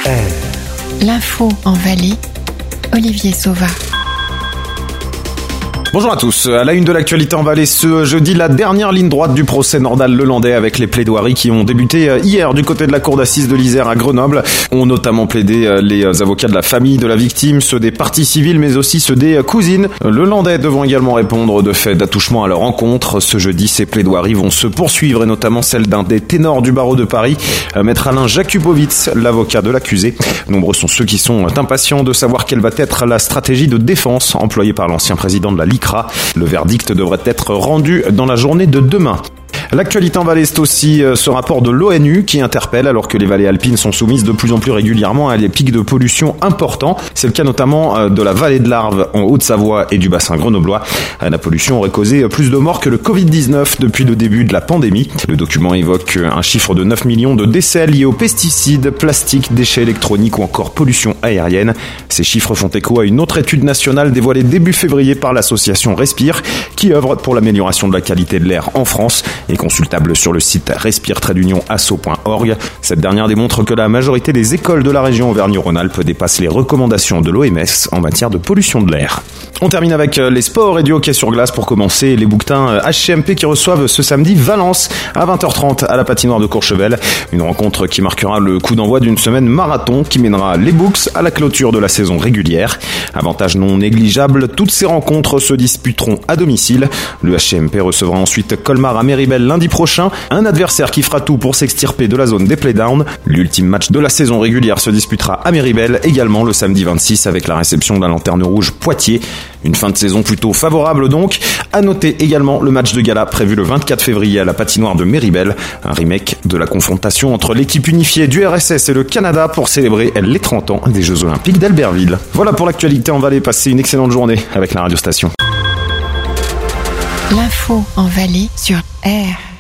L'info en Valais, Olivier Sauva. Bonjour à tous. À la une de l'actualité en Valais ce jeudi, la dernière ligne droite du procès Nordal-Lelandais avec les plaidoiries qui ont débuté hier du côté de la cour d'assises de l'Isère à Grenoble. Ont notamment plaidé les avocats de la famille de la victime, ceux des parties civiles mais aussi ceux des cousines. Lelandais devant également répondre de faits d'attouchement à leur encontre. Ce jeudi, ces plaidoiries vont se poursuivre et notamment celle d'un des ténors du barreau de Paris, maître Alain Jakubowicz, l'avocat de l'accusé. Nombreux sont ceux qui sont impatients de savoir quelle va être la stratégie de défense employée par l'ancien président de la LICRA. Le verdict devrait être rendu dans la journée de demain. L'actualité en Valais, c'est aussi ce rapport de l'ONU qui interpelle alors que les vallées alpines sont soumises de plus en plus régulièrement à des pics de pollution importants. C'est le cas notamment de la vallée de l'Arve en Haute-Savoie et du bassin grenoblois. La pollution aurait causé plus de morts que le Covid-19 depuis le début de la pandémie. Le document évoque un chiffre de 9 millions de décès liés aux pesticides, plastiques, déchets électroniques ou encore pollution aérienne. Ces chiffres font écho à une autre étude nationale dévoilée début février par l'association Respire qui œuvre pour l'amélioration de la qualité de l'air en France et consultable sur le site respire-asso.org. Cette dernière démontre que la majorité des écoles de la région Auvergne-Rhône-Alpes dépassent les recommandations de l'OMS en matière de pollution de l'air. On termine avec les sports et du hockey sur glace pour commencer. Les bouquetins HCMP qui reçoivent ce samedi Valence à 20h30 à la patinoire de Courchevel. Une rencontre qui marquera le coup d'envoi d'une semaine marathon qui mènera les Books à la clôture de la saison régulière. Avantage non négligeable, toutes ces rencontres se disputeront à domicile. Le HCMP recevra ensuite Colmar à Méribel lundi prochain, un adversaire qui fera tout pour s'extirper de la zone des playdowns. L'ultime match de la saison régulière se disputera à Méribel, également le samedi 26 avec la réception d'un Lanterne Rouge Poitiers. Une fin de saison plutôt favorable donc. À noter également le match de gala prévu le 24 février à la patinoire de Méribel, un remake de la confrontation entre l'équipe unifiée du RSS et le Canada pour célébrer les 30 ans des Jeux Olympiques d'Albertville. Voilà pour l'actualité en Valais, passez une excellente journée avec la radiostation. L'info en Valais sur R.